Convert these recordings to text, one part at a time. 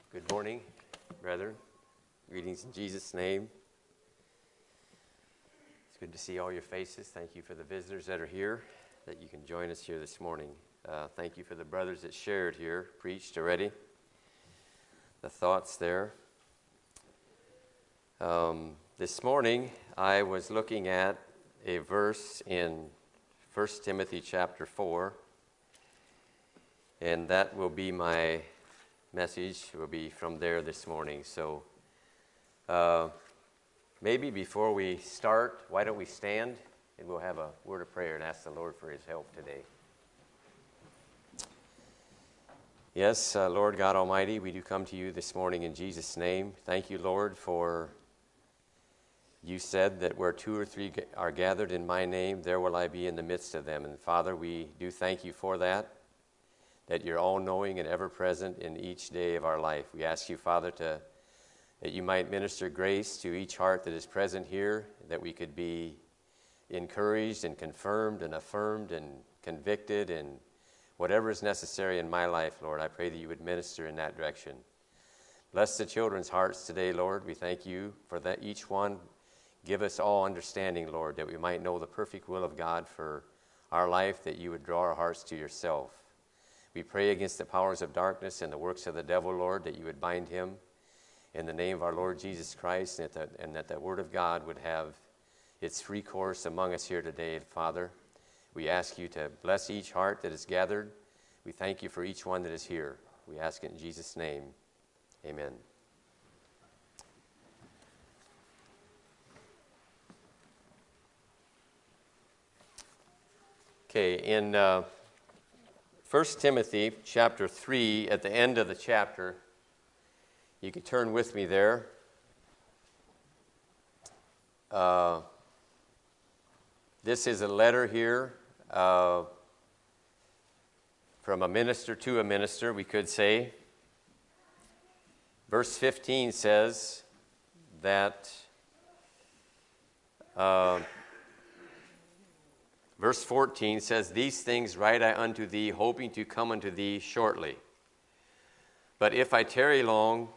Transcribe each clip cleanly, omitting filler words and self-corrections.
Good morning, brethren. Greetings in Jesus' name. It's good to see all your faces. Thank you for the visitors that are here, that you can join us here this morning. Thank you for the brothers that shared here, preached already. The thoughts there. This morning, I was looking at a verse in 1 Timothy chapter 4, and that will be my message, will be from there this morning. So maybe before we start, why don't we stand and we'll have a word of prayer and ask the Lord for his help today. Yes, Lord God Almighty, we do come to you this morning in Jesus' name. Thank you, Lord, for you said that where two or three are gathered in my name, there will I be in the midst of them. And Father, we do thank you for that you're all-knowing and ever-present in each day of our life. We ask you, Father, that you might minister grace to each heart that is present here, that we could be encouraged and confirmed and affirmed and convicted and whatever is necessary in my life, Lord. I pray that you would minister in that direction. Bless the children's hearts today, Lord. We thank you for that each one. Give us all understanding, Lord, that we might know the perfect will of God for our life, that you would draw our hearts to yourself. We pray against the powers of darkness and the works of the devil, Lord, that you would bind him in the name of our Lord Jesus Christ, and that the word of God would have its free course among us here today, Father. We ask you to bless each heart that is gathered. We thank you for each one that is here. We ask it in Jesus' name. Amen. Okay, in 1 Timothy chapter 3, at the end of the chapter, you can turn with me there. This is a letter here from a minister to a minister, we could say. Verse 15 says that verse 14 says, "These things write I unto thee, hoping to come unto thee shortly. But if I tarry long,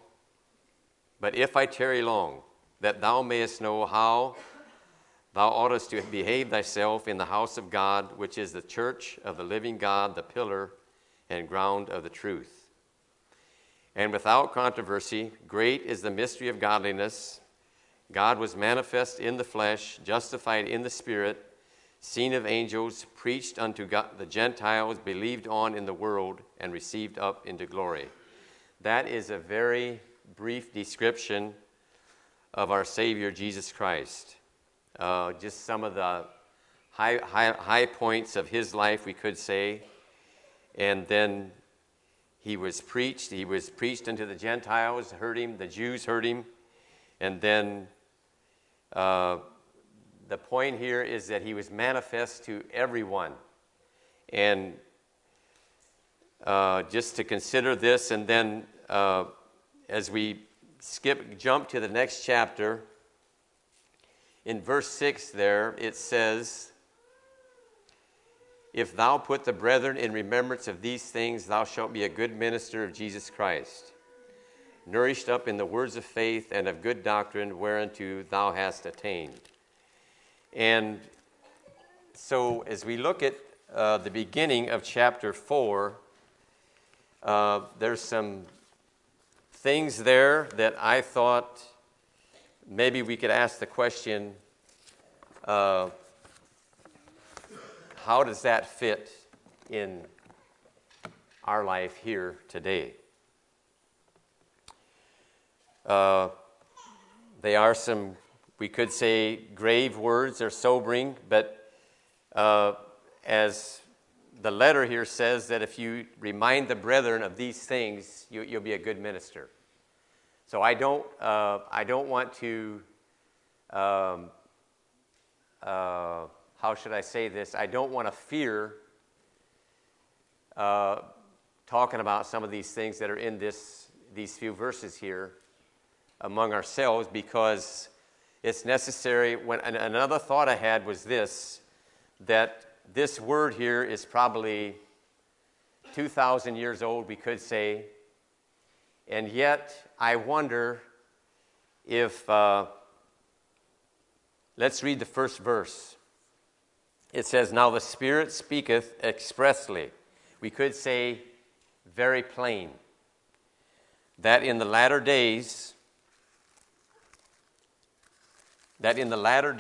that thou mayest know how thou oughtest to behave thyself in the house of God, which is the church of the living God, the pillar and ground of the truth. And without controversy, great is the mystery of godliness. God was manifest in the flesh, justified in the spirit, seen of angels, preached unto God, the Gentiles, believed on in the world, and received up into glory." That is a very brief description of our Savior, Jesus Christ. Just some of the high points of his life, we could say. And then he was preached unto the Gentiles, heard him, the Jews heard him, and then the point here is that he was manifest to everyone. And just to consider this, and then as we jump to the next chapter, in verse 6 there, it says, "If thou put the brethren in remembrance of these things, thou shalt be a good minister of Jesus Christ, nourished up in the words of faith and of good doctrine, whereunto thou hast attained." And so as we look at the beginning of chapter 4, there's some things there that I thought maybe we could ask the question, how does that fit in our life here today? They are some, we could say, grave words or sobering, but as the letter here says, that if you remind the brethren of these things, you'll be a good minister. So I don't want to, how should I say this? I don't want to fear talking about some of these things that are in these few verses here among ourselves, because it's necessary. Another thought I had was this, that this word here is probably 2,000 years old, we could say, And yet, I wonder if, let's read the first verse. It says, "Now the Spirit speaketh expressly." We could say very plain, that in the latter days, in the latter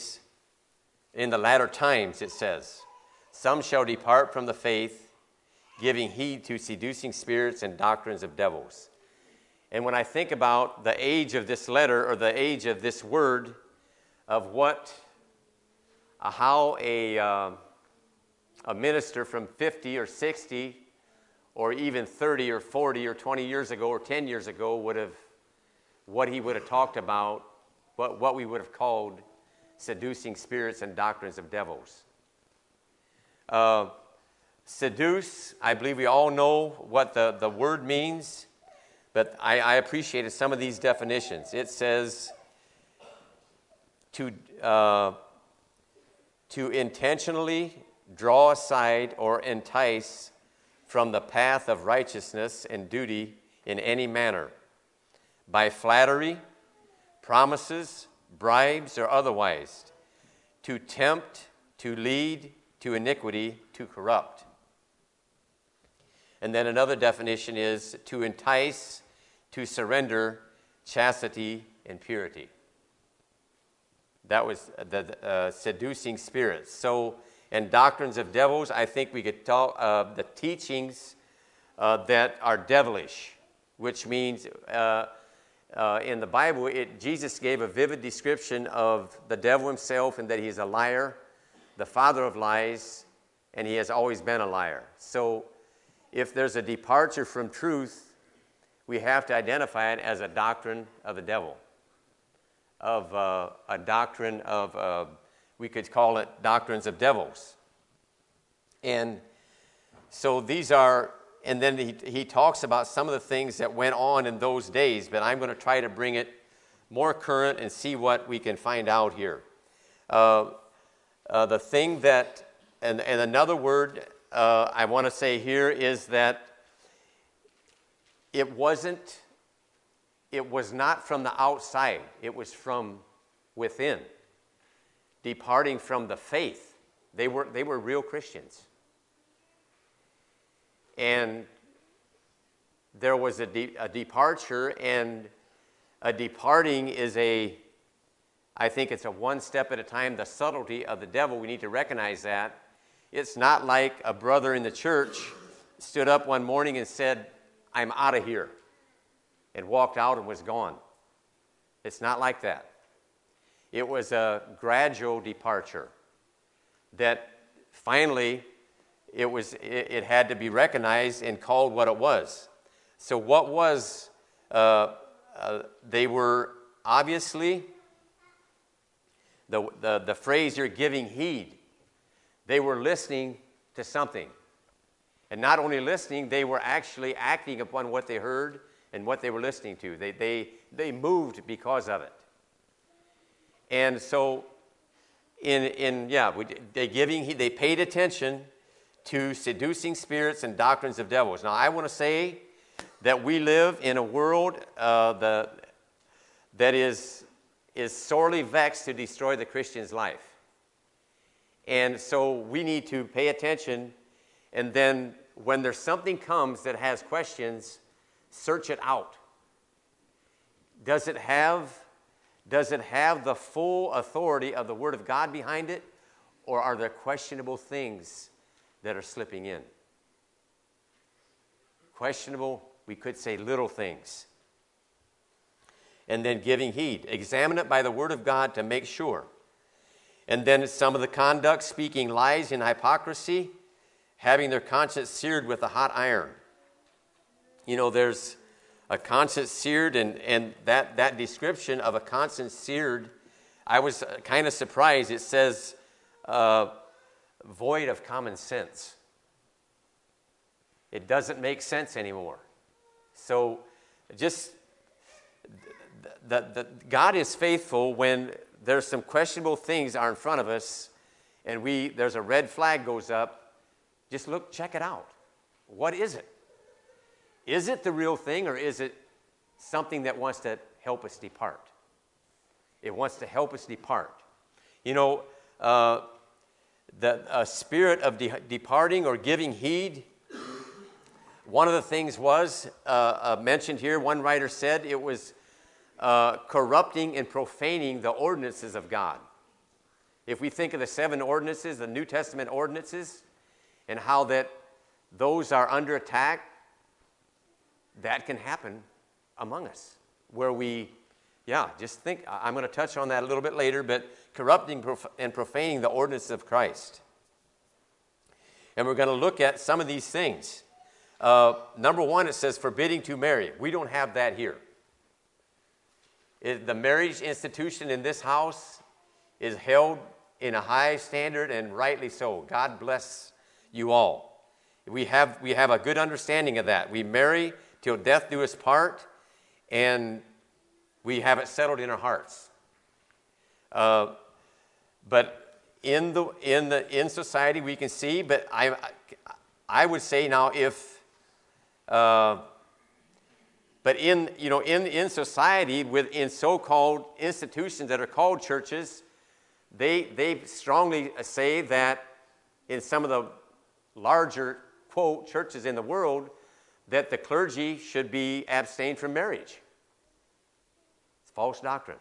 times, it says, "Some shall depart from the faith, giving heed to seducing spirits and doctrines of devils." And when I think about the age of this letter, or the age of this word, of how a minister from 50 or 60 or even 30 or 40 or 20 years ago or 10 years ago what he would have talked about, what we would have called seducing spirits and doctrines of devils. Seduce, I believe we all know what the word means, but I appreciated some of these definitions. It says to intentionally draw aside or entice from the path of righteousness and duty in any manner, by flattery, promises, bribes, or otherwise, to tempt, to lead to iniquity, to corrupt. And then another definition is to entice, to surrender chastity and purity. That was the seducing spirits. So, and doctrines of devils, I think we could talk the teachings that are devilish, which means in the Bible, Jesus gave a vivid description of the devil himself, and that he's a liar, the father of lies, and he has always been a liar. So if there's a departure from truth, we have to identify it as a doctrine of the devil, of a doctrine of, we could call it doctrines of devils. And so these are, and then he talks about some of the things that went on in those days, but I'm going to try to bring it more current and see what we can find out here. The thing that, and another word I want to say here is that it was not from the outside, it was from within, departing from the faith. They were real Christians. And there was a departure, and a departing is I think it's a one step at a time. The subtlety of the devil, we need to recognize that. It's not like a brother in the church stood up one morning and said, "I'm out of here," and walked out and was gone. It's not like that. It was a gradual departure that finally it had to be recognized and called what it was. So what was, they were obviously, the phrase "you're giving heed," they were listening to something. And not only listening, they were actually acting upon what they heard and what they were listening to. They moved because of it. And so, they paid attention to seducing spirits and doctrines of devils. Now, I want to say that we live in a world that is sorely vexed to destroy the Christian's life. And so we need to pay attention, and then when there's something comes that has questions, search it out. Does it have the full authority of the Word of God behind it, or are there questionable things that are slipping in? Questionable, we could say little things. And then giving heed. Examine it by the Word of God to make sure. And then some of the conduct, speaking lies in hypocrisy, having their conscience seared with a hot iron. You know, there's a conscience seared, and that description of a conscience seared, I was kind of surprised. It says void of common sense. It doesn't make sense anymore. So just God is faithful when there's some questionable things are in front of us, and there's a red flag goes up. Just look, check it out. What is it? Is it the real thing, or is it something that wants to help us depart? It wants to help us depart. You know, the spirit of departing or giving heed, one of the things was mentioned here, one writer said it was corrupting and profaning the ordinances of God. If we think of the 7 ordinances, the New Testament ordinances, and how that those are under attack, that can happen among us. Where we, just think, I'm going to touch on that a little bit later, but corrupting and profaning the ordinances of Christ. And we're going to look at some of these things. Number 1, it says forbidding to marry. We don't have that here. The marriage institution in this house is held in a high standard, and rightly so. God bless you all. We have a good understanding of that. We marry till death do us part, and we have it settled in our hearts. But in society we can see. But I would say now but in society, in so-called institutions that are called churches, they strongly say that in some of the larger, quote, churches in the world, that the clergy should be abstained from marriage. It's false doctrine.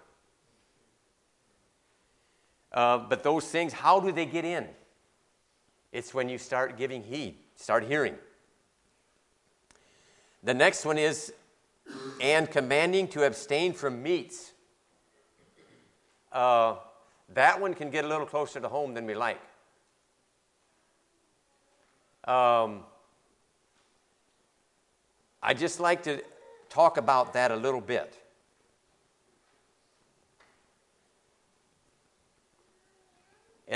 But those things, how do they get in? It's when you start giving heed, start hearing. The next one is, and commanding to abstain from meats. That one can get a little closer to home than we like. I just like to talk about that a little bit. And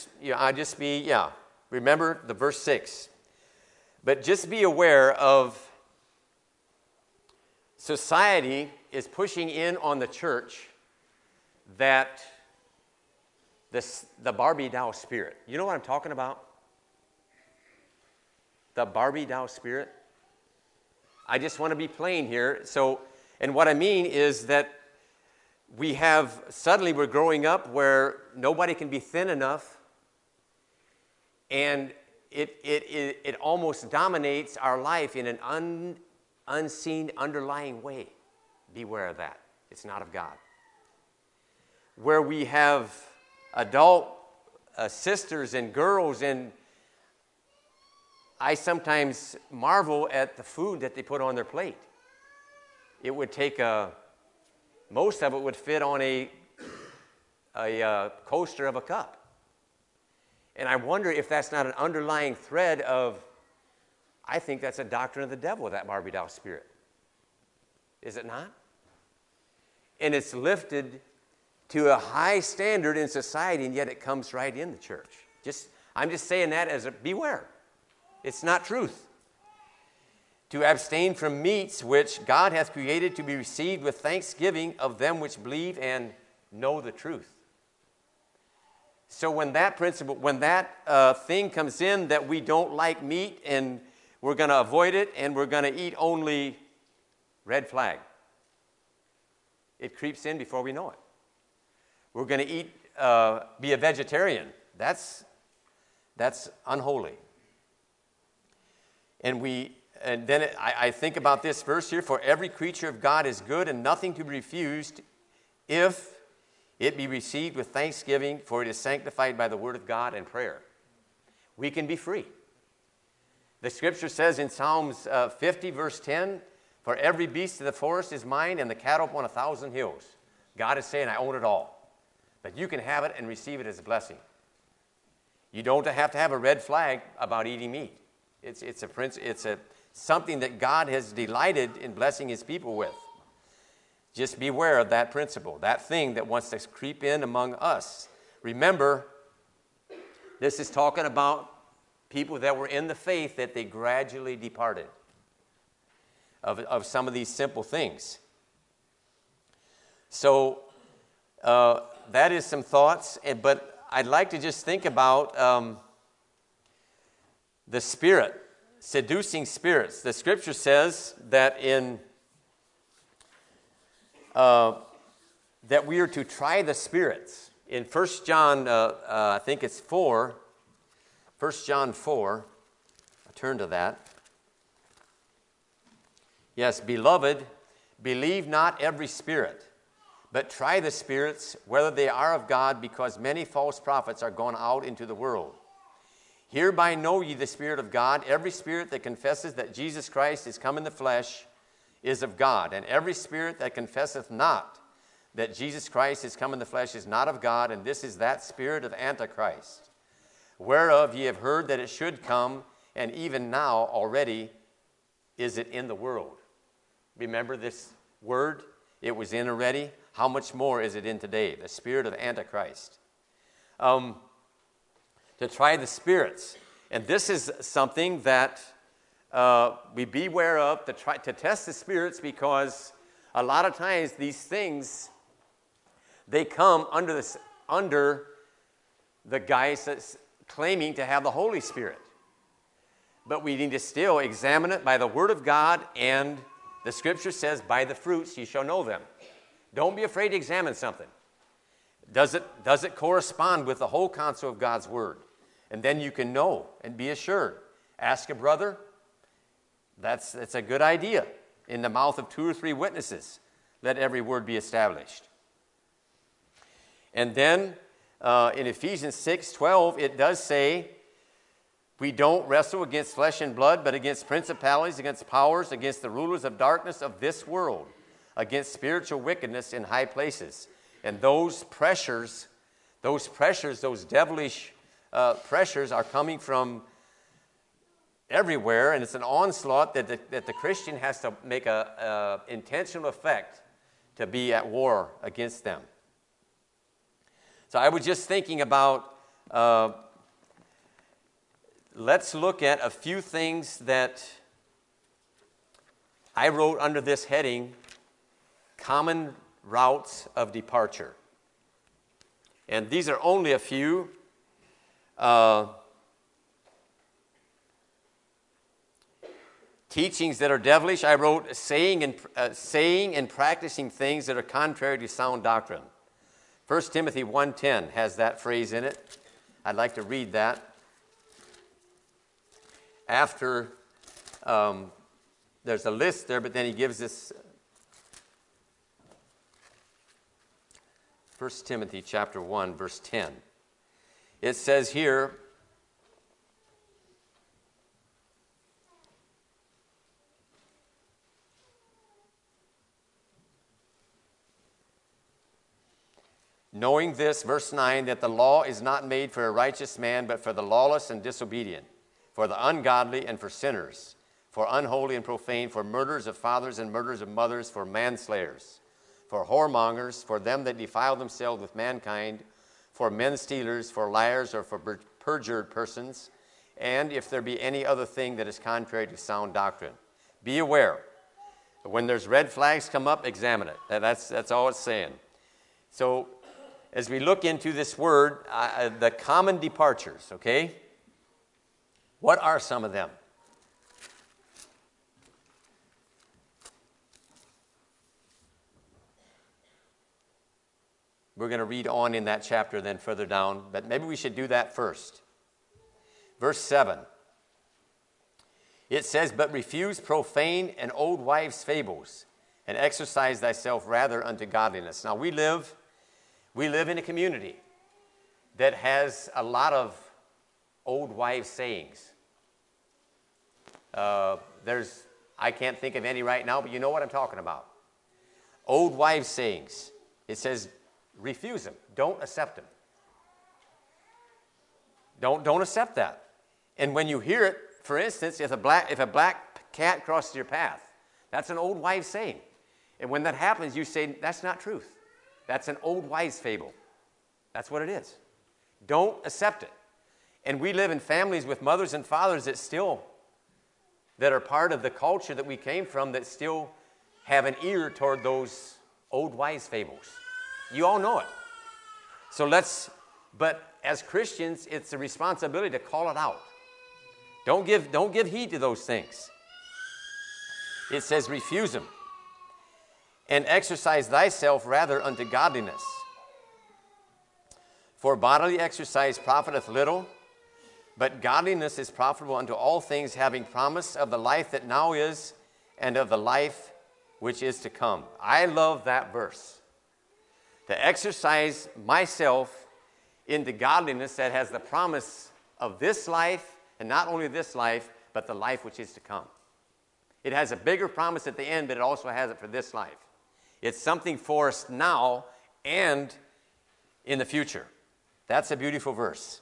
remember the verse 6. But just be aware of society is pushing in on the church that the Barbie doll spirit. You know what I'm talking about? The Barbie doll spirit. I just want to be plain here. And what I mean is that we're growing up where nobody can be thin enough, and it almost dominates our life in an unseen, underlying way. Beware of that. It's not of God. Where we have adult sisters and girls, and I sometimes marvel at the food that they put on their plate. It would take most of it would fit on a coaster of a cup. And I wonder if that's not an underlying thread of, I think that's a doctrine of the devil, that Barbie doll spirit. Is it not? And it's lifted to a high standard in society, and yet it comes right in the church. I'm just saying that as beware. It's not truth. To abstain from meats which God hath created to be received with thanksgiving of them which believe and know the truth. So when that thing comes in that we don't like meat and we're going to avoid it and we're going to eat only, red flag. It creeps in before we know it. We're going to be a vegetarian. That's unholy. And then I think about this verse here. For every creature of God is good and nothing to be refused if it be received with thanksgiving, for it is sanctified by the word of God and prayer. We can be free. The scripture says in Psalms 50, verse 10, for every beast of the forest is mine and the cattle upon 1,000 hills. God is saying, I own it all. But you can have it and receive it as a blessing. You don't have to have a red flag about eating meat. It's something that God has delighted in blessing his people with. Just beware of that principle, that thing that wants to creep in among us. Remember, this is talking about people that were in the faith that they gradually departed of some of these simple things. So that is some thoughts, but I'd like to just think about the Spirit. seducing spirits. The scripture says that that we are to try the spirits. In 1 John, I think it's 4, 1 John 4, I'll turn to that. Yes, beloved, believe not every spirit, but try the spirits, whether they are of God, because many false prophets are gone out into the world. Hereby know ye the Spirit of God. Every spirit that confesses that Jesus Christ is come in the flesh is of God. And every spirit that confesseth not that Jesus Christ is come in the flesh is not of God. And this is that spirit of Antichrist, whereof ye have heard that it should come, and even now already is it in the world. Remember this word? It was in already. How much more is it in today? The spirit of Antichrist. To try the spirits. And this is something that we beware of, to test the spirits, because a lot of times these things, they come under the guise that's claiming to have the Holy Spirit. But we need to still examine it by the Word of God, and the Scripture says, by the fruits ye shall know them. Don't be afraid to examine something. Does it correspond with the whole counsel of God's Word? And then you can know and be assured. Ask a brother. That's a good idea. In the mouth of 2 or 3 witnesses, let every word be established. And then in Ephesians 6:12, it does say, we don't wrestle against flesh and blood, but against principalities, against powers, against the rulers of darkness of this world, against spiritual wickedness in high places. And those pressures, those devilish pressures are coming from everywhere, and it's an onslaught that the Christian has to make an intentional effect to be at war against them. So I was just thinking about, let's look at a few things that I wrote under this heading, common routes of departure. And these are only a few. Teachings that are devilish. I wrote saying and practicing things that are contrary to sound doctrine. 1 Timothy 1:10 has that phrase in it. I'd like to read that. After there's a list there, but then he gives this. 1 Timothy chapter 1, verse 10. It says here, knowing this, verse 9, that the law is not made for a righteous man, but for the lawless and disobedient, for the ungodly and for sinners, for unholy and profane, for murderers of fathers and murderers of mothers, for manslayers, for whoremongers, for them that defile themselves with mankind, for men stealers, for liars, or for perjured persons, and if there be any other thing that is contrary to sound doctrine. Be aware. When there's red flags come up, examine it. That's all it's saying. So as we look into this word, the common departures, okay? What are some of them? We're going to read on in that chapter then further down, but maybe we should do that first. Verse 7. It says, but refuse profane and old wives' fables, and exercise thyself rather unto godliness. Now we live in a community that has a lot of old wives' sayings. I can't think of any right now, but you know what I'm talking about. Old wives' sayings. It says, refuse them. Don't accept them. Don't accept that. And when you hear it, for instance, if a black cat crosses your path, that's an old wives' saying. And when that happens, you say, that's not truth. That's an old wives' fable. That's what it is. Don't accept it. And we live in families with mothers and fathers that are part of the culture that we came from, that still have an ear toward those old wives' fables. You all know it. But as Christians, it's a responsibility to call it out. Don't give heed to those things. It says, refuse them. And exercise thyself rather unto godliness. For bodily exercise profiteth little, but godliness is profitable unto all things, having promise of the life that now is, and of the life which is to come. I love that verse. To exercise myself into godliness that has the promise of this life, and not only this life, but the life which is to come. It has a bigger promise at the end, but it also has it for this life. It's something for us now and in the future. That's a beautiful verse.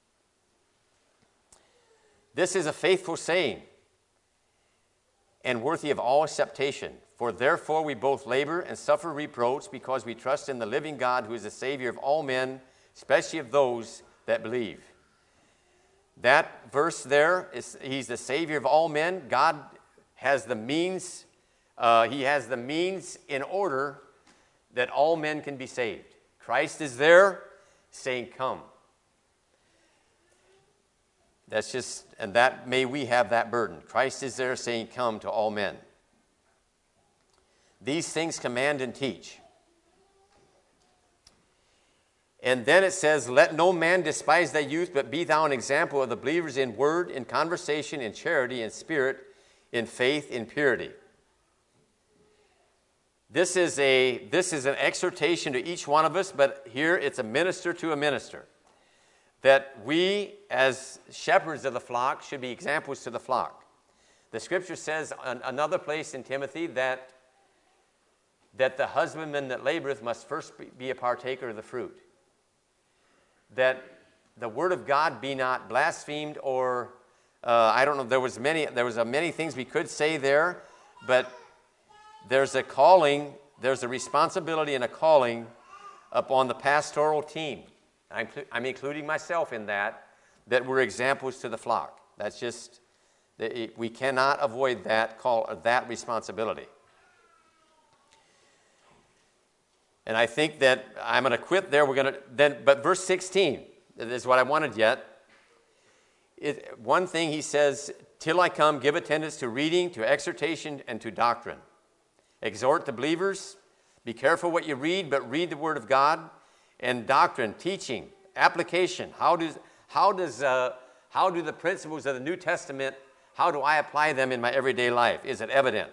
This is a faithful saying and worthy of all acceptation. For therefore we both labor and suffer reproach, because we trust in the living God, who is the Savior of all men, especially of those that believe. That verse there, he's the Savior of all men. God has the means. He has the means in order that all men can be saved. Christ is there saying, come. That's just, and that may we have that burden. Christ is there saying, come to all men. These things command and teach. And then it says, let no man despise thy youth, but be thou an example of the believers in word, in conversation, in charity, in spirit, in faith, in purity. This is an exhortation to each one of us, but here it's a minister to a minister. That we, as shepherds of the flock, should be examples to the flock. The scripture says another place in Timothy that the husbandman that laboreth must first be a partaker of the fruit. That the word of God be not blasphemed, or I don't know. There was many things we could say there, but there's a calling, there's a responsibility and a calling upon the pastoral team. I'm including myself in that we're examples to the flock. That's just, we cannot avoid that call, that responsibility. And I think that I'm going to quit there. But verse 16 is what I wanted yet. One thing he says, till I come, give attendance to reading, to exhortation, and to doctrine. Exhort the believers. Be careful what you read, but read the word of God. And doctrine, teaching, application. How do the principles of the New Testament, how do I apply them in my everyday life? Is it evident?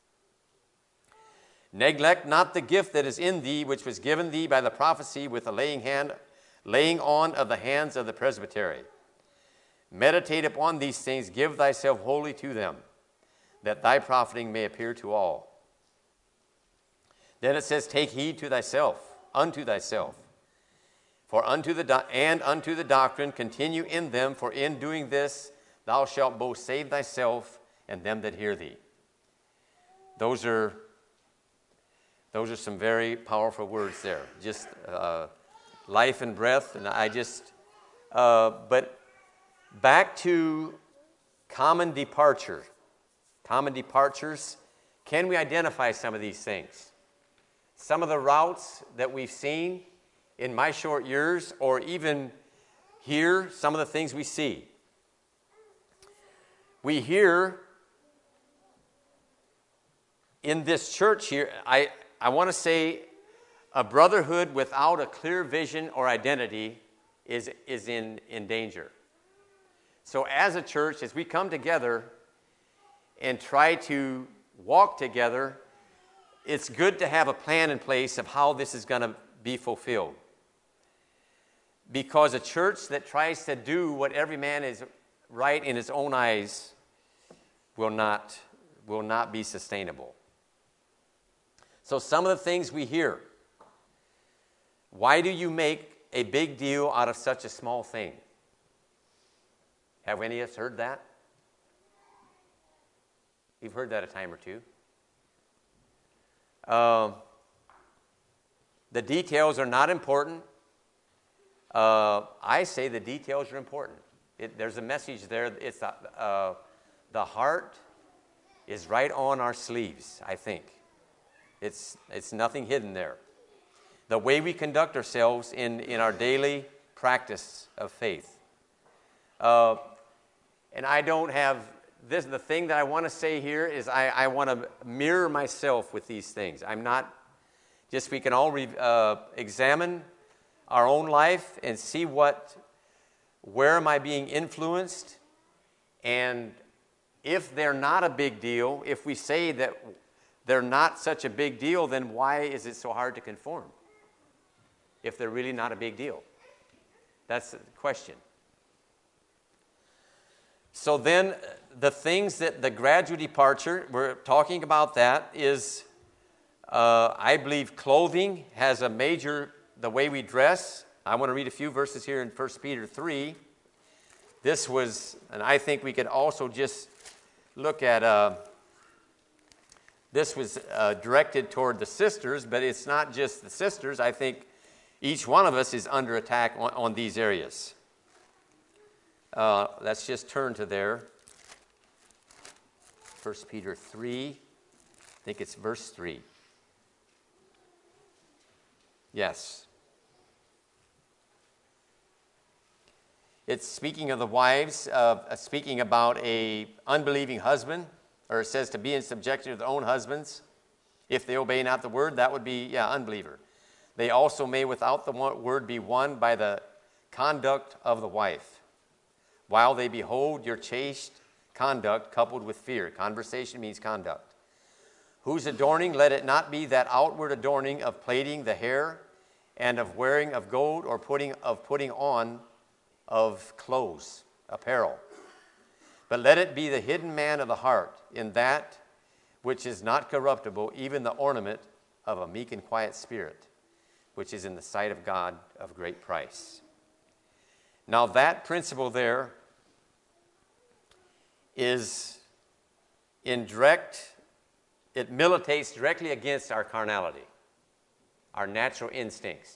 Neglect not the gift that is in thee, which was given thee by the prophecy with the laying on of the hands of the presbytery. Meditate upon these things, give thyself wholly to them, that thy profiting may appear to all. Then it says, take heed to thyself, unto thyself. For unto the doctrine continue in them, for in doing this thou shalt both save thyself and them that hear thee. Those are some very powerful words there. Just life and breath, and but back to common departures. Can we identify some of these things? Some of the routes that we've seen in my short years, or even here, some of the things we see. We hear in this church here, I want to say a brotherhood without a clear vision or identity is in danger. So as a church, as we come together and try to walk together, it's good to have a plan in place of how this is going to be fulfilled. Because a church that tries to do what every man is right in his own eyes will not be sustainable. So some of the things we hear. Why do you make a big deal out of such a small thing? Have any of us heard that? You've heard that a time or two. The details are not important. I say the details are important. There's a message there. It's the heart is right on our sleeves, I think. It's nothing hidden there. The way we conduct ourselves in our daily practice of faith. And I don't have this. The thing that I want to say here is I want to mirror myself with these things. I'm not just, we can all examine our own life and see where am I being influenced, and if they're not a big deal, if we say that they're not such a big deal, then why is it so hard to conform? If they're really not a big deal. That's the question. So then the things that the gradual departure, we're talking about that, is I believe clothing has a major, the way we dress. I want to read a few verses here in 1 Peter 3. This was, and I think we could also just look at, this was directed toward the sisters, but it's not just the sisters. I think each one of us is under attack on these areas. Let's just turn to there. 1 Peter 3, I think it's verse 3. Yes. It's speaking of the wives, speaking about a unbelieving husband, or it says to be in subjection to their own husbands. If they obey not the word, that would be, unbeliever. They also may without the word be won by the conduct of the wife, while they behold your chaste conduct coupled with fear. Conversation means conduct. Whose adorning, let it not be that outward adorning of plaiting the hair and of wearing of gold or putting on of clothes, apparel. But let it be the hidden man of the heart, in that which is not corruptible, even the ornament of a meek and quiet spirit, which is in the sight of God of great price. Now that principle there is in direct, it militates directly against our carnality, our natural instincts.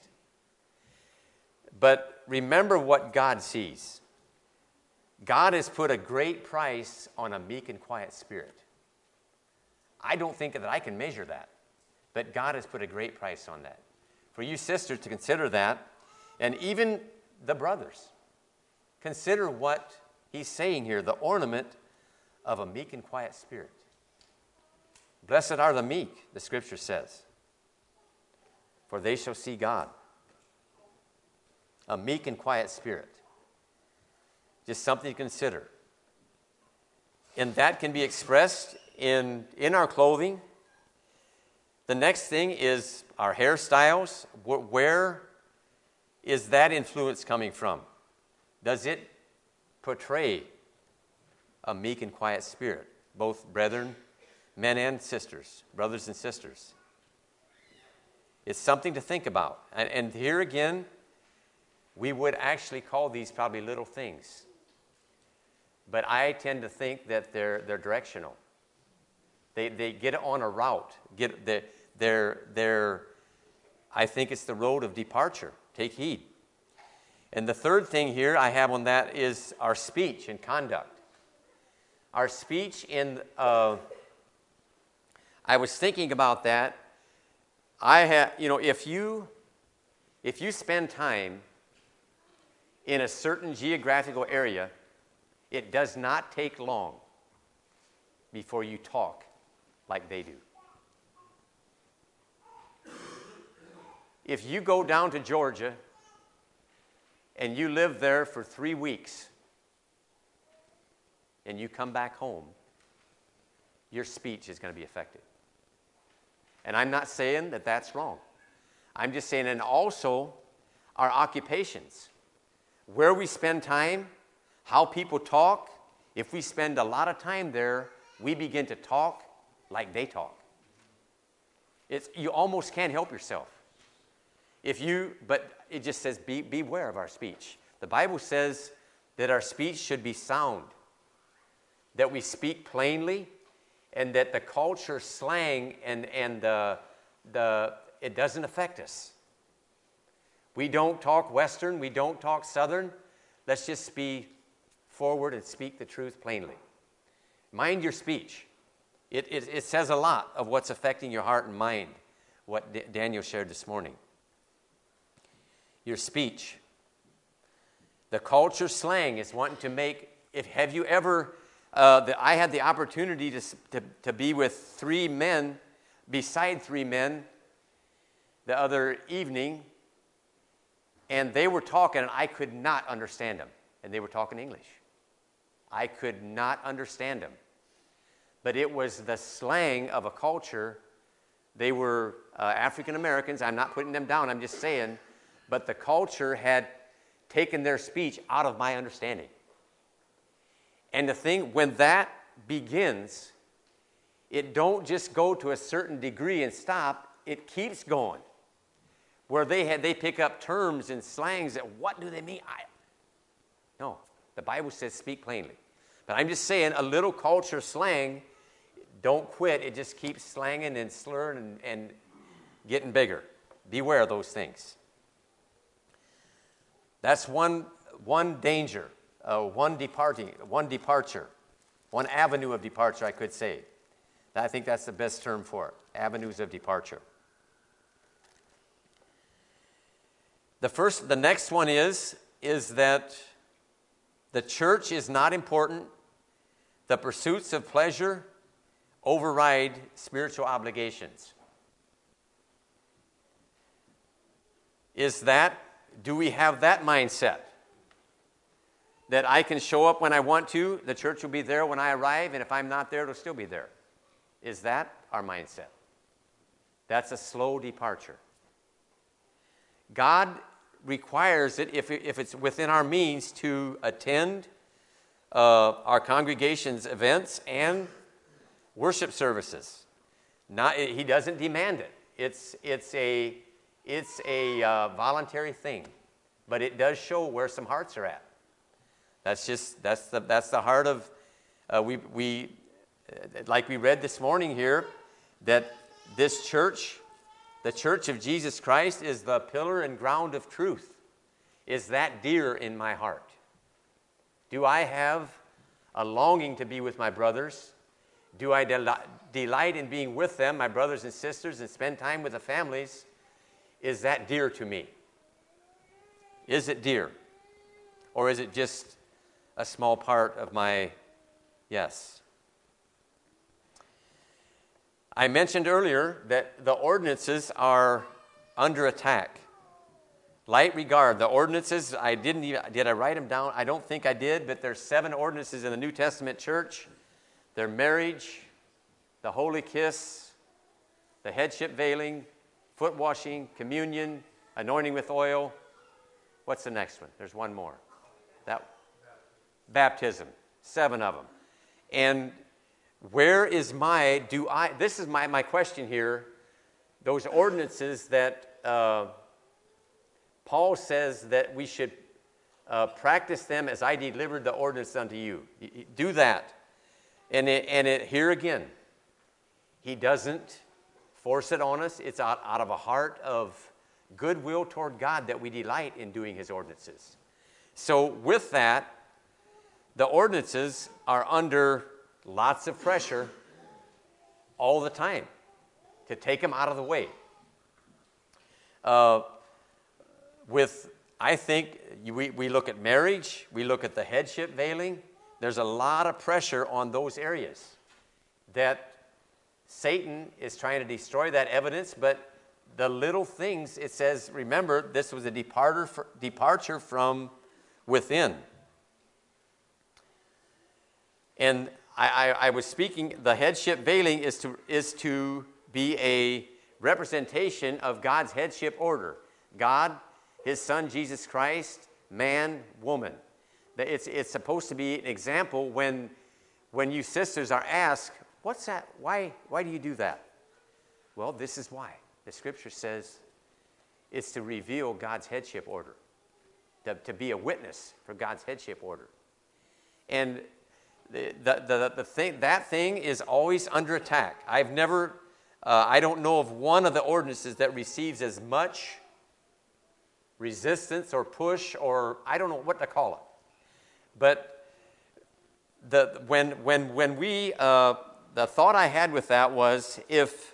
But remember what God sees. God has put a great price on a meek and quiet spirit. I don't think that I can measure that, but God has put a great price on that. For you sisters to consider that, and even the brothers, consider what he's saying here, the ornament of a meek and quiet spirit. Blessed are the meek, the scripture says, for they shall see God. A meek and quiet spirit. Just something to consider. And that can be expressed in our clothing. The next thing is our hairstyles. Where is that influence coming from? Does it portray a meek and quiet spirit? Both brethren, men and sisters, brothers and sisters. It's something to think about. And here again, we would actually call these probably little things. But I tend to think that they're directional. They get on a route. I think it's the road of departure. Take heed. And the third thing here I have on that is our speech and conduct. Our speech in, I was thinking about that. If you spend time in a certain geographical area, it does not take long before you talk like they do. If you go down to Georgia and you live there for 3 weeks and you come back home, your speech is going to be affected. And I'm not saying that that's wrong. I'm just saying, and also our occupations, where we spend time, how people talk. If we spend a lot of time there, we begin to talk like they talk. You almost can't help yourself. But it just says beware of our speech. The Bible says that our speech should be sound, that we speak plainly, and that the culture slang and it doesn't affect us. We don't talk Western, we don't talk Southern. Let's just be forward and speak the truth plainly. Mind your speech. It says a lot of what's affecting your heart and mind, what Daniel shared this morning. Your speech. The culture slang is wanting to make have you ever, I had the opportunity to be with 3 men, beside 3 men, the other evening, and they were talking, and I could not understand them. And they were talking English. I could not understand them. But it was the slang of a culture. They were African Americans. I'm not putting them down. I'm just saying. But the culture had taken their speech out of my understanding. And the thing, when that begins, it don't just go to a certain degree and stop. It keeps going. Where they pick up terms and slangs that, what do they mean? No, the Bible says speak plainly. But I'm just saying, a little culture slang, don't quit. It just keeps slanging and slurring and getting bigger. Beware of those things. That's one danger, one departure, one avenue of departure, I could say. I think that's the best term for it, avenues of departure. The next one is that the church is not important. The pursuits of pleasure override spiritual obligations. Do we have that mindset? That I can show up when I want to, the church will be there when I arrive, and if I'm not there, it'll still be there. Is that our mindset? That's a slow departure. God requires it, if it's within our means, to attend our congregation's events and worship services. He doesn't demand it. It's a voluntary thing, but it does show where some hearts are at. That's the heart of we like we read this morning here, that this church, the Church of Jesus Christ, is the pillar and ground of truth. Is that dear in my heart? Do I have a longing to be with my brothers? Do I delight in being with them, my brothers and sisters, and spend time with the families? Is that dear to me? Is it dear? Or is it just a small part of my yes? I mentioned earlier that the ordinances are under attack. Light regard. The ordinances, did I write them down? I don't think I did, but there's 7 ordinances in the New Testament church. They're marriage, the holy kiss, the headship veiling, foot washing, communion, anointing with oil. What's the next one? There's one more. Baptism. 7 of them. And where is this is my question here, those ordinances that Paul says that we should practice them as I delivered the ordinance unto you. Do that. And here again, he doesn't force it on us. It's out of a heart of goodwill toward God that we delight in doing his ordinances. So with that, the ordinances are under lots of pressure all the time to take them out of the way. I think we look at marriage, we look at the headship veiling. There's a lot of pressure on those areas that Satan is trying to destroy that evidence, but the little things, it says, remember, this was a departure from within. And I was speaking, the headship veiling is to be a representation of God's headship order. God, his son Jesus Christ, man, woman. It's supposed to be an example when you sisters are asked, what's that? Why do you do that? Well, this is why. The scripture says it's to reveal God's headship order, to be a witness for God's headship order. And that thing is always under attack. I don't know of one of the ordinances that receives as much resistance or push, or I don't know what to call it. But the thought I had with that was if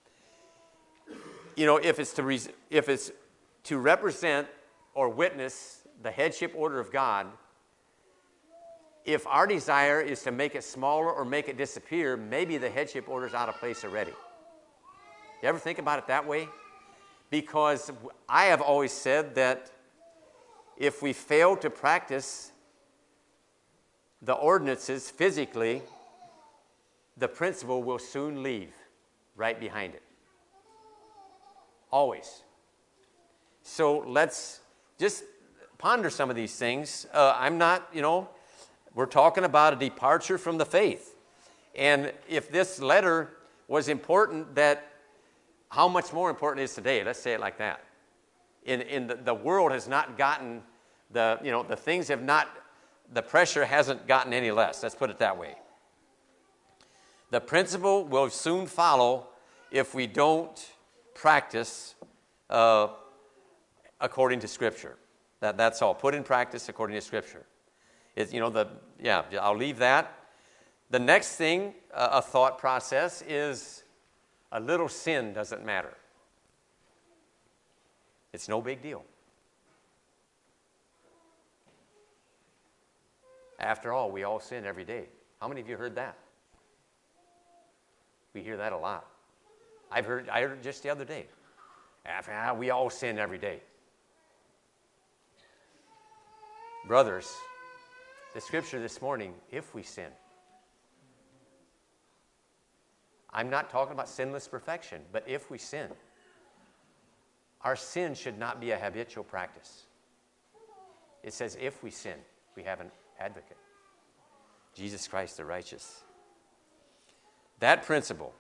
it's to represent or witness the headship order of God, if our desire is to make it smaller or make it disappear, maybe the headship order is out of place already. You ever think about it that way? Because I have always said that if we fail to practice the ordinances physically, the principle will soon leave right behind it. Always. So let's just ponder some of these things. I'm not, we're talking about a departure from the faith. And if this letter was important, that how much more important it is today? Let's say it like that. The world has not gotten, the things have not, the pressure hasn't gotten any less. Let's put it that way. The principle will soon follow if we don't practice according to Scripture. That's all. Put in practice according to Scripture. I'll leave that. The next thing, a thought process, is a little sin doesn't matter. It's no big deal. After all, we all sin every day. How many of you heard that? We hear that a lot. I heard it just the other day. We all sin every day. Brothers, the scripture this morning, if we sin. I'm not talking about sinless perfection, but if we sin, our sin should not be a habitual practice. It says if we sin, we have an advocate, Jesus Christ the righteous. That principle,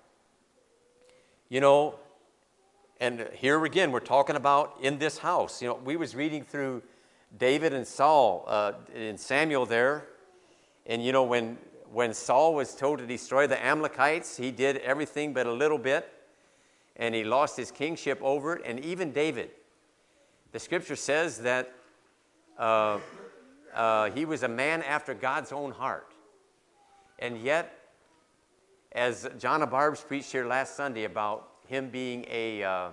and here again, we're talking about in this house. We was reading through David and Saul in Samuel there. And when Saul was told to destroy the Amalekites, he did everything but a little bit. And he lost his kingship over it. And even David, the scripture says that he was a man after God's own heart. And yet, as John Abarbs preached here last Sunday about him being a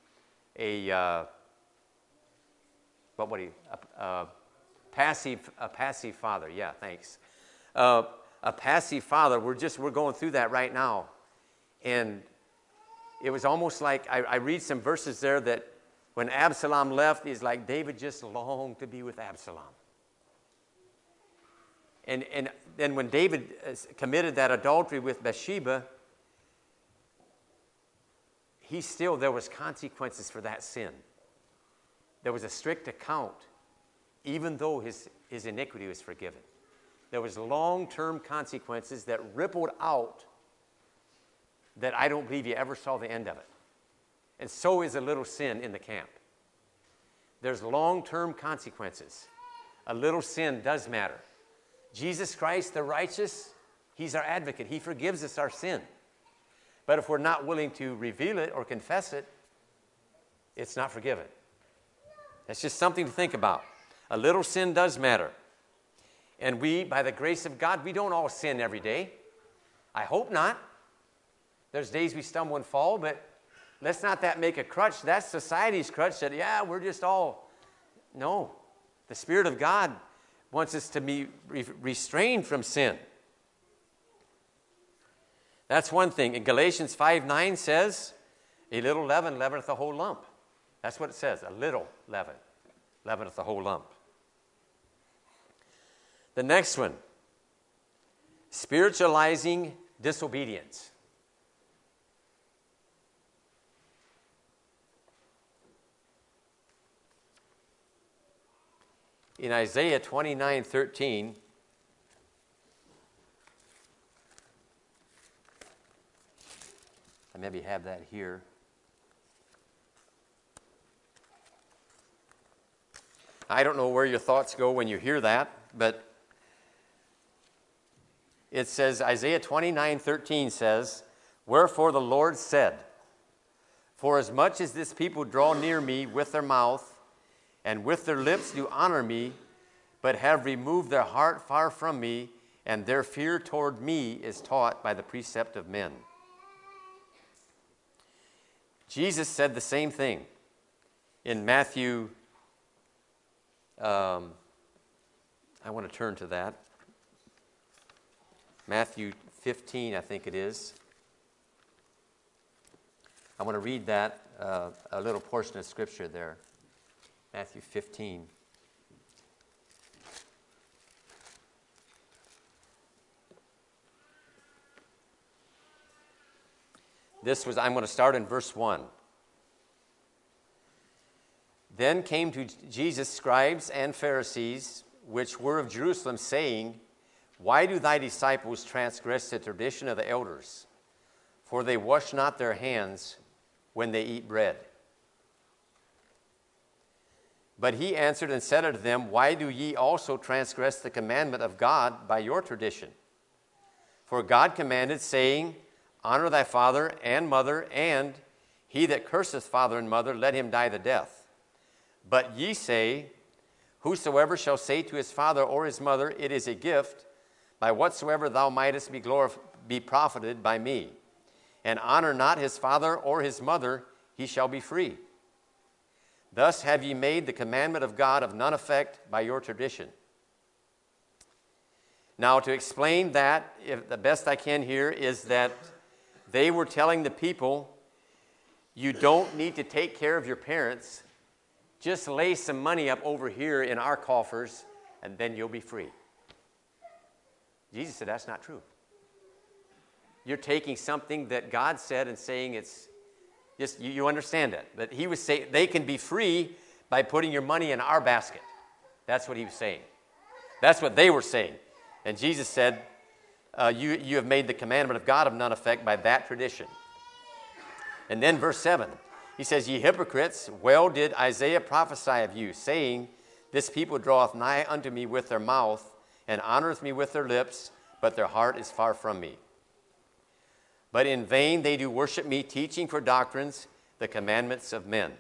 passive father. Yeah, thanks. A passive father. We're going through that right now. And it was almost like, I read some verses there that when Absalom left, it's like David just longed to be with Absalom. And then when David committed that adultery with Bathsheba, there was consequences for that sin. There was a strict account, even though his iniquity was forgiven. There was long-term consequences that rippled out that I don't believe you ever saw the end of it. And so is a little sin in the camp. There's long-term consequences. A little sin does matter. Jesus Christ, the righteous, he's our advocate. He forgives us our sin. But if we're not willing to reveal it or confess it, it's not forgiven. That's just something to think about. A little sin does matter. And we, by the grace of God, we don't all sin every day. I hope not. There's days we stumble and fall, but let's not that make a crutch. That's society's crutch that, we're just all. No. The Spirit of God wants us to be restrained from sin. That's one thing. In Galatians 5:9 says, a little leaven leaveneth the whole lump. That's what it says. A little leaven leaveneth the whole lump. The next one, spiritualizing disobedience. In Isaiah 29:13, I maybe have that here. I don't know where your thoughts go when you hear that, but it says, Isaiah 29:13 says, wherefore the Lord said, for as much as this people draw near me with their mouth, and with their lips do honor me, but have removed their heart far from me, and their fear toward me is taught by the precept of men. Jesus said the same thing in Matthew. I want to turn to that. Matthew 15, I think it is. I want to read that, a little portion of Scripture there. Matthew 15. I'm going to start in verse 1. Then came to Jesus scribes and Pharisees, which were of Jerusalem, saying, Why do thy disciples transgress the tradition of the elders? For they wash not their hands when they eat bread. But he answered and said unto them, Why do ye also transgress the commandment of God by your tradition? For God commanded, saying, Honor thy father and mother, and he that curseth father and mother, let him die the death. But ye say, Whosoever shall say to his father or his mother, It is a gift, by whatsoever thou mightest be profited by me, and honor not his father or his mother, he shall be free. Thus have ye made the commandment of God of none effect by your tradition. Now, to explain that, if the best I can here, is that they were telling the people, you don't need to take care of your parents. Just lay some money up over here in our coffers, and then you'll be free. Jesus said, that's not true. You're taking something that God said and saying it's just, you understand it. But he was saying they can be free by putting your money in our basket. That's what he was saying. That's what they were saying. And Jesus said, you have made the commandment of God of none effect by that tradition. And then verse 7, he says, Ye hypocrites, well did Isaiah prophesy of you, saying, This people draweth nigh unto me with their mouth, and honoreth me with their lips, but their heart is far from me. But in vain they do worship me, teaching for doctrines the commandments of men.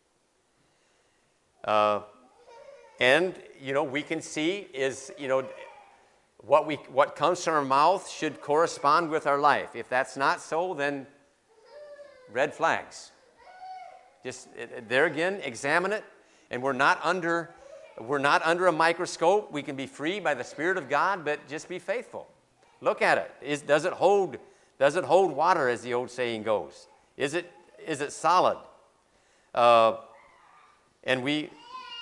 And, we can see is, what comes from our mouth should correspond with our life. If that's not so, then red flags. Just there again, examine it. And we're not under a microscope. We can be free by the Spirit of God, but just be faithful. Look at it. Does it hold water, as the old saying goes? Is it solid? And we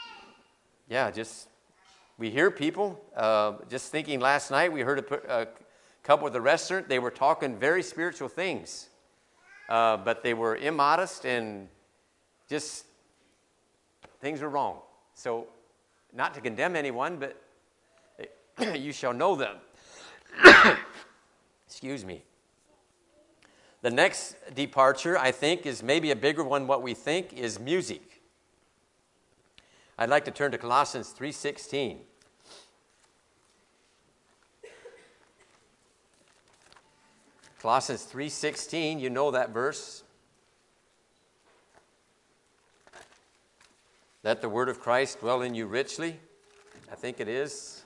hear people, just thinking last night, we heard a couple at the restaurant, they were talking very spiritual things, but they were immodest and just, things were wrong. So, not to condemn anyone, but you shall know them. Excuse me. The next departure, I think, is maybe a bigger one what we think, is music. I'd like to turn to Colossians 3:16. Colossians 3:16, you know that verse. Let the word of Christ dwell in you richly. I think it is.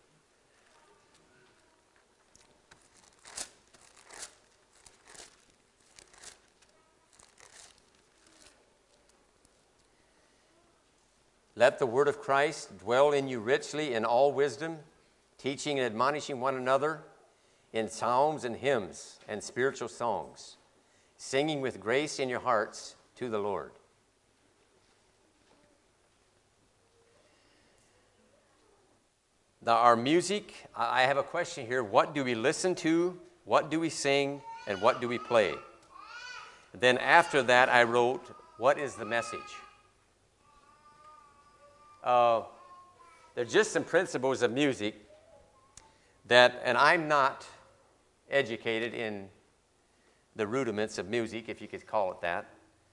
Let the word of Christ dwell in you richly in all wisdom, teaching and admonishing one another in psalms and hymns and spiritual songs, singing with grace in your hearts to the Lord. Now, our music, I have a question here. What do we listen to? What do we sing? And what do we play? Then after that, I wrote, what is the message? There's just some principles of music and I'm not educated in the rudiments of music, if you could call it that.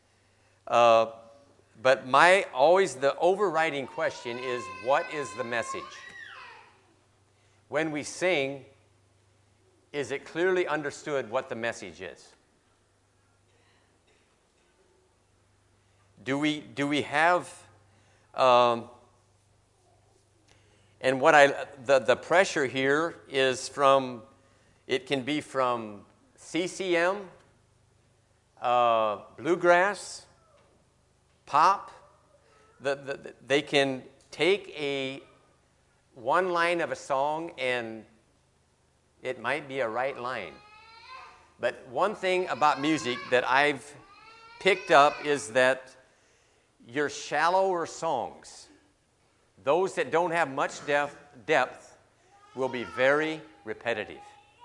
But the overriding question is, what is the message? When we sing, is it clearly understood what the message is? Do we have, and the pressure here is it can be from CCM, bluegrass, pop. They can take one line of a song and it might be a right line. But one thing about music that I've picked up is that your shallower songs, those that don't have much depth, will be very repetitive.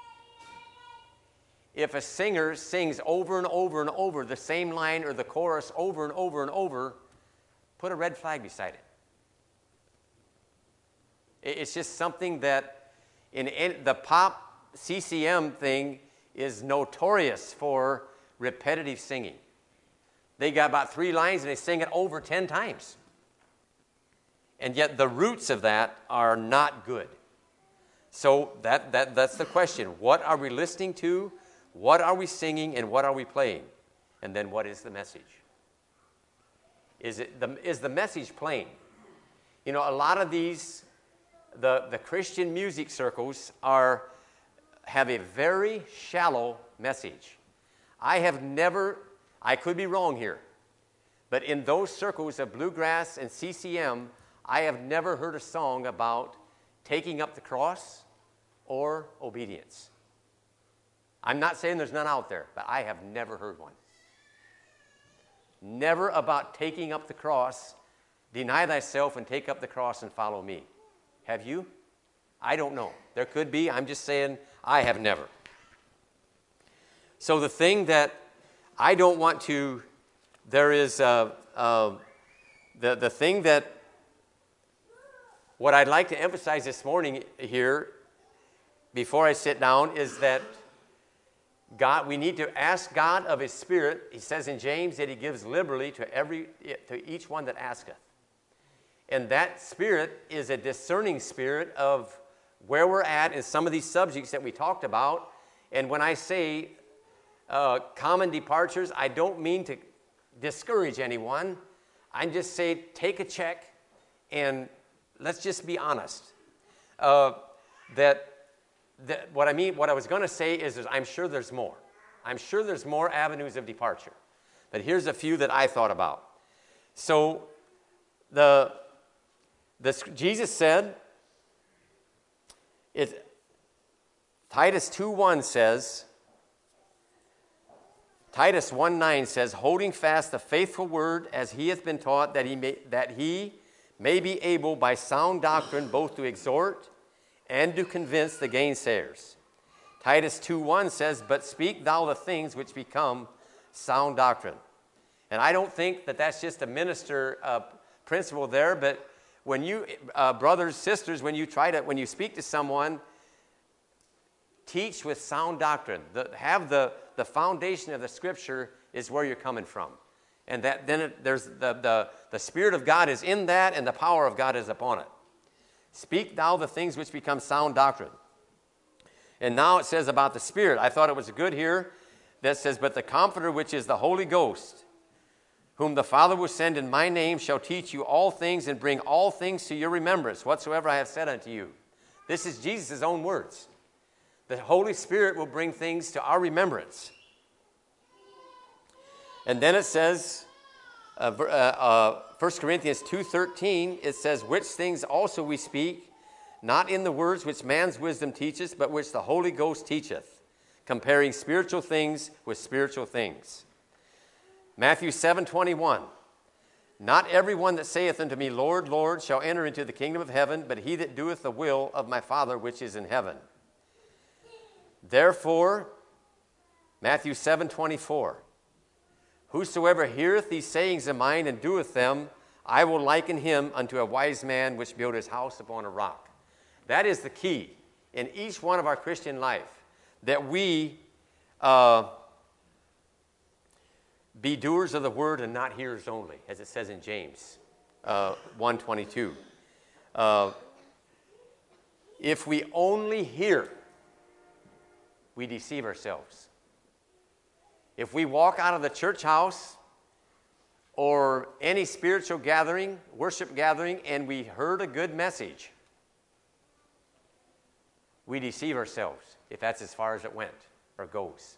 If a singer sings over and over and over the same line or the chorus over and over and over, put a red flag beside it. It's just something that in the pop CCM thing is notorious for repetitive singing. They got about 3 lines and they sing it over 10 times. And yet the roots of that are not good. So that's the question. What are we listening to? What are we singing? And what are we playing? And then what is the message? Is the message plain? You know, a lot of these, the Christian music circles have a very shallow message. I could be wrong here, but in those circles of bluegrass and CCM, I have never heard a song about taking up the cross or obedience. I'm not saying there's none out there, but I have never heard one. Never about taking up the cross, deny thyself and take up the cross and follow me. Have you? I don't know. There could be. I'm just saying I have never. So the thing that I don't want to, there is the thing that, what I'd like to emphasize this morning here, before I sit down, is that God, we need to ask God of His Spirit. He says in James that He gives liberally to each one that asketh. And that Spirit is a discerning Spirit of where we're at in some of these subjects that we talked about. And when I say common departures, I don't mean to discourage anyone. I just say take a check and let's just be honest. What I was going to say is I'm sure there's more. I'm sure there's more avenues of departure. But here's a few that I thought about. So Jesus said, Titus 2:1 says, Titus 1:9 says, holding fast the faithful word as he hath been taught, that he may be able by sound doctrine both to exhort and to convince the gainsayers. Titus 2:1 says, but speak thou the things which become sound doctrine. And I don't think that that's just a minister principle there, but when you, brothers, sisters, when you speak to someone, teach with sound doctrine. Have the foundation of the Scripture is where you're coming from. And there's the Spirit of God is in that, and the power of God is upon it. Speak thou the things which become sound doctrine. And now it says about the Spirit. I thought it was good here that says, but the Comforter, which is the Holy Ghost, whom the Father will send in my name, shall teach you all things and bring all things to your remembrance, whatsoever I have said unto you. This is Jesus' own words. The Holy Spirit will bring things to our remembrance. And then it says, 1 Corinthians 2:13, it says, which things also we speak, not in the words which man's wisdom teacheth, but which the Holy Ghost teacheth, comparing spiritual things with spiritual things. Matthew 7:21, not every one that saith unto me, Lord, Lord, shall enter into the kingdom of heaven, but he that doeth the will of my Father which is in heaven. Therefore, Matthew 7:24, whosoever heareth these sayings of mine and doeth them, I will liken him unto a wise man which built his house upon a rock. That is the key in each one of our Christian life, that we be doers of the word and not hearers only, as it says in James 1:22. If we only hear, we deceive ourselves. If we walk out of the church house or any spiritual gathering, worship gathering, and we heard a good message, we deceive ourselves if that's as far as it went or goes.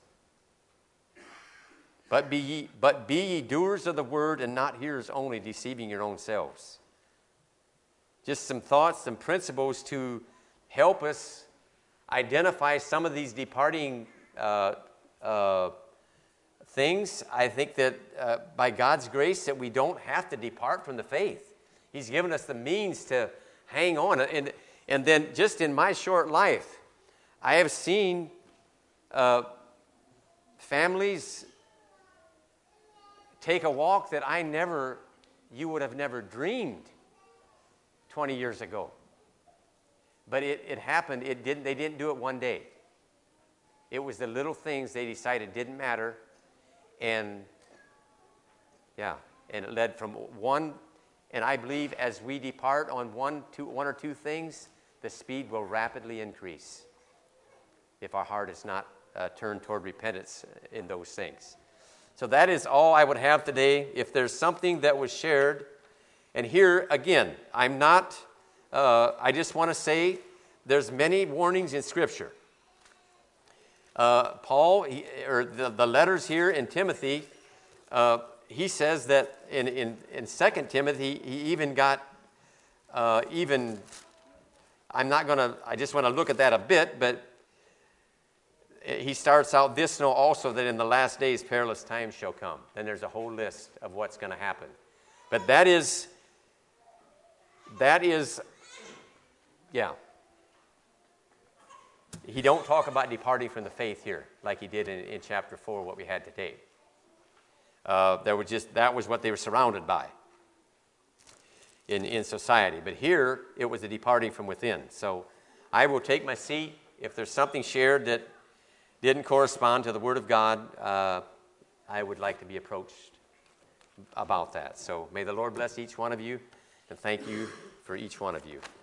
But be ye doers of the word and not hearers only, deceiving your own selves. Just some thoughts, some principles to help us. identify some of these departing things, I think that by God's grace that we don't have to depart from the faith. He's given us the means to hang on. And then just in my short life, I have seen families take a walk that you would have never dreamed 20 years ago. But it happened. They didn't do it one day. It was the little things they decided didn't matter. And it led from one. And I believe as we depart on one or two things, the speed will rapidly increase if our heart is not turned toward repentance in those things. So that is all I would have today. If there's something that was shared, and here again, I just want to say there's many warnings in Scripture. Paul, the letters here in Timothy, he says that in 2 Timothy, he even got, I just want to look at that a bit, but he starts out, this know also that in the last days perilous times shall come. Then there's a whole list of what's going to happen. But that is, he don't talk about departing from the faith here like he did in chapter 4, what we had today. That was what they were surrounded by in society. But here, it was a departing from within. So I will take my seat. If there's something shared that didn't correspond to the Word of God, I would like to be approached about that. So may the Lord bless each one of you, and thank you for each one of you.